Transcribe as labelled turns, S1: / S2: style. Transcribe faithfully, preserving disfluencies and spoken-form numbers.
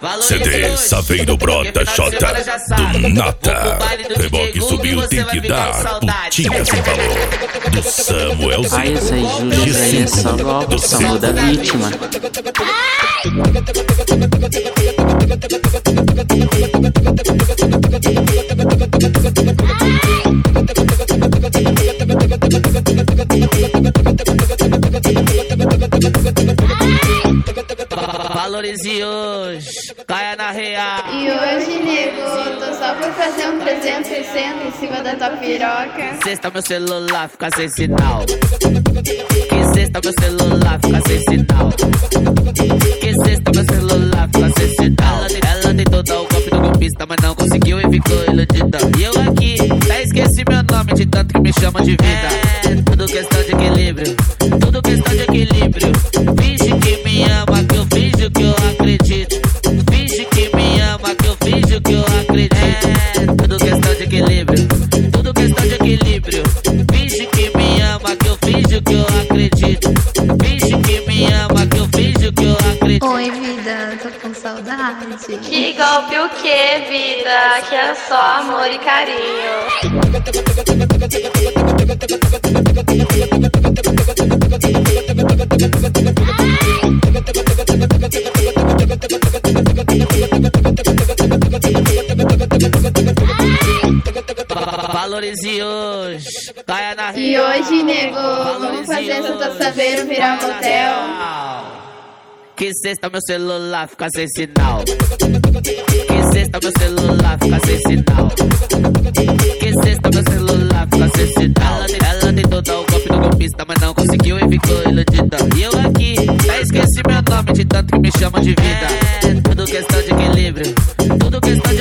S1: C D Saveiro Brota J do Nata. Reboque subiu, tem que dar. Putinha sem valor do Samuelzinho.
S2: Ai, essas juras aí é só golpe, são da vítima.
S3: Valorize hoje, caia na real.
S4: E hoje, nego, tô só por fazer um trezentos e sessenta em cima da tua piroca.
S3: Sexta meu celular fica sem sinal. Que sexta meu celular fica sem sinal. Que sexta meu celular fica sem sinal. Ela, ela tentou dar o golpe do golpista, mas não conseguiu e ficou iludida. E eu aqui, até esqueci meu nome de tanto que me chamam de vida. É tudo questão de equilíbrio, tudo questão de equilíbrio. Finge que me ama, que eu finjo que eu acredito. Finge que me ama, que eu finjo que eu acredito. É tudo questão de equilíbrio, tudo questão de equilíbrio. Finge que me ama, que eu finjo que eu acredito. Finge que me ama, que eu finjo que eu acredito.
S4: Oi, vida, tô com saudade.
S5: Que golpe o que, vida? Que é só amor e carinho.
S3: Valorize hoje, caia na real.
S4: E hoje, nego, vamos fazer essa tua Saveiro virar motel.
S3: Que sexta meu celular fica sem sinal. Que sexta meu celular fica sem sinal. Que sexta meu celular fica sem sinal. Ela, ela tentou dar o golpe do golpista, mas não conseguiu e ficou iludida. E eu aqui, até esqueci meu nome de tanto que me chamam de vida. É tudo questão de equilíbrio, tudo questão de